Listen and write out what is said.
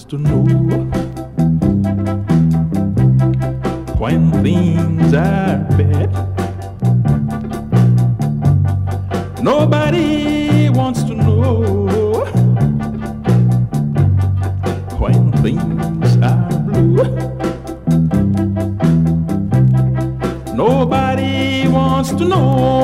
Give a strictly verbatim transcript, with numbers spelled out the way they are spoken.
to know when things are bad. Nobody wants to know when things are blue. Nobody wants to know